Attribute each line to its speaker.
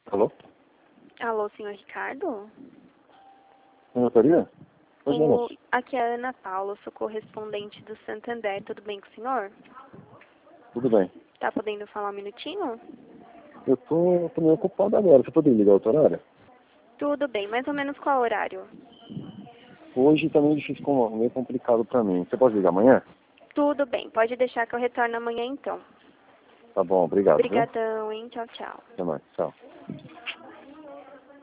Speaker 1: Alô?
Speaker 2: Alô, senhor Ricardo?
Speaker 1: Secretaria? Pois não, moço.
Speaker 2: Aqui é a Ana Paula, sou correspondente do Santander. Tudo bem com o senhor?
Speaker 1: Tudo bem.
Speaker 2: Tá podendo falar um minutinho?
Speaker 1: Eu tô meio ocupado agora. Você poderia ligar outro horário?
Speaker 2: Tudo bem, mais ou menos qual horário?
Speaker 1: Hoje tá meio difícil, meio complicado pra mim. Você pode ligar amanhã?
Speaker 2: Tudo bem, pode deixar que eu retorno amanhã então.
Speaker 1: Tá bom, obrigado, viu?
Speaker 2: Obrigadão, hein? Tchau, tchau.
Speaker 1: Até mais, tchau.